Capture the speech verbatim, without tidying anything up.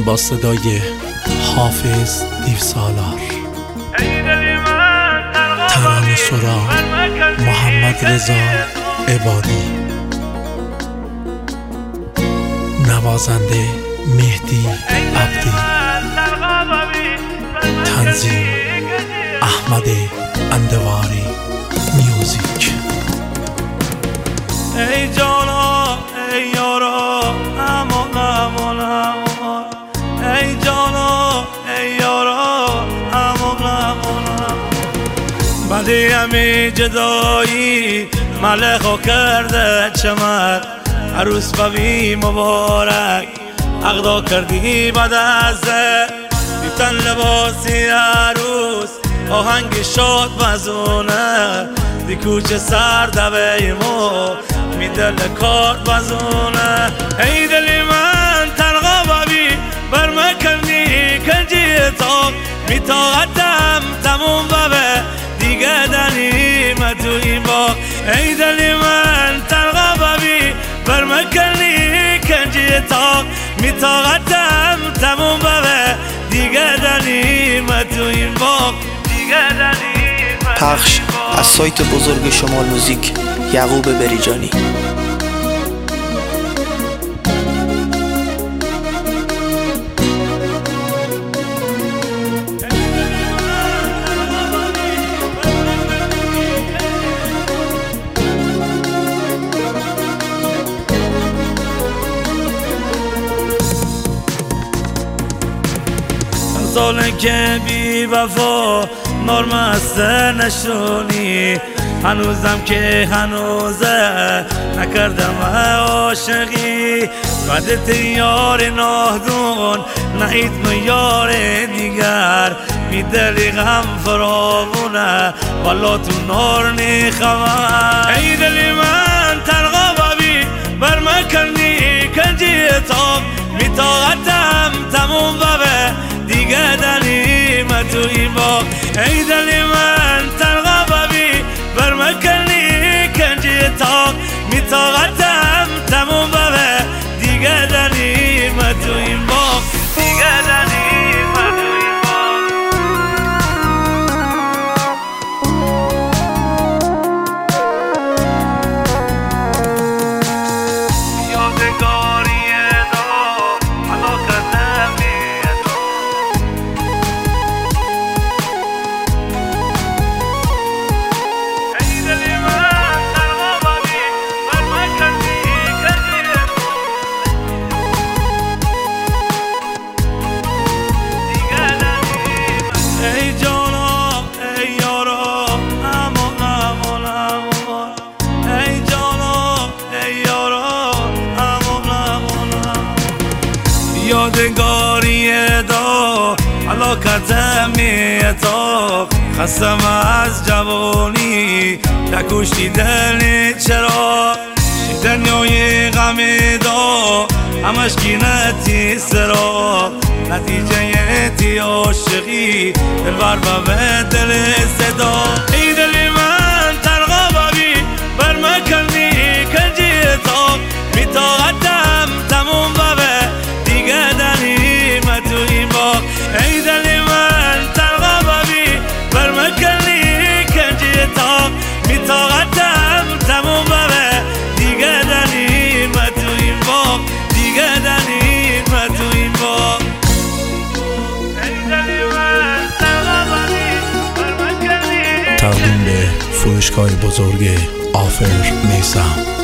با صدای حافظ دیوسالار، ترانه سرا محمد رضا عبادی، نوازنده مهدی عبدی، تنظیم احمد اندواری میوزیک. ای جانا ای یارا امان امان امان، ای جانا ای یارا امان امان. بعدی همی جدایی ملخو کرده چمر، عروس بوی مبارک عقدا کردی بعد از بیتن لباسی عروس آهنگ شاد بزونه، دی کوچه سر دویمو می دل کار بزونه. ای دلی من تنها ببی بر مکنی کنجی تاق، می طاقتم تموم ببه دیگه دنیم تو این باق. ای دلی من تنها ببی بر مکنی کنجی تاق، می طاقتم تموم ببه دیگه دنیم تو این باق. پخش از سایت بزرگ شمال موزیک، یعقوب بریجانی. ساله که بی وفا نرمست نشونی، هنوزم که هنوزه نکردم عاشقی. بعدت یار نهدون نهید یار دیگر، می دلی غم فراوونه والا تو نار نی خبر. ای دلی من تنها ببی بر مکنی کنجی تاق، می طاقتم تموم ببه دیگه دلیم تو این باق. ای دلی من تنها ببی بر مکنی کنجی تاق، می طاقتم تموم ببه دیگه دلیم تو این باق. دیگه دلیم تو این باق. یادگاری دو علاقه یادگاری دا علاقت میتاق، خستم از جوانی نکشتی دل چرا. دنیای غم دا همش کینتی سرا، نتیجه تی عاشقی دل بر به دل صدا. ای دلی من تنها ببی بر مکنی کنجی تاق، می طاقتم تموم ببه دیگه دنیم تو این باق. ای دلی من تنها ببی بر مکنی کنجی تاق، می طاقتم تموم ببه دیگه دنیم تو این باق. دیگه دنیم تو این باق. تقدیم به فروشگاه بزرگ آفر نیسم.